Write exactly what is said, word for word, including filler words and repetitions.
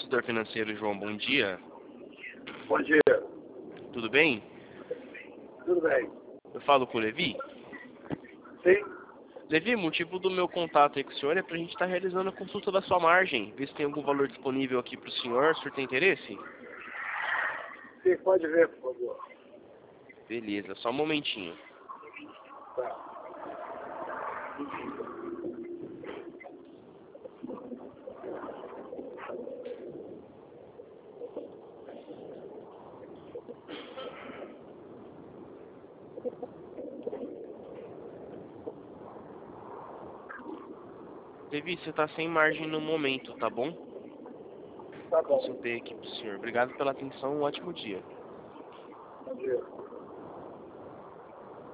consultor financeiro, João. Bom dia. Bom dia. Tudo bem? Tudo bem? Eu falo com o Levi? Sim. Levi, o motivo do meu contato aí com o senhor é para a gente estar realizando a consulta da sua margem. Ver se tem algum valor disponível aqui para o senhor. O senhor tem interesse? Sim, pode ver, por favor. Beleza, só um momentinho. Tá. Levi, você está sem margem no momento, tá bom? Tá bom. Consultei aqui para o senhor. Obrigado pela atenção, um ótimo dia. Bom dia.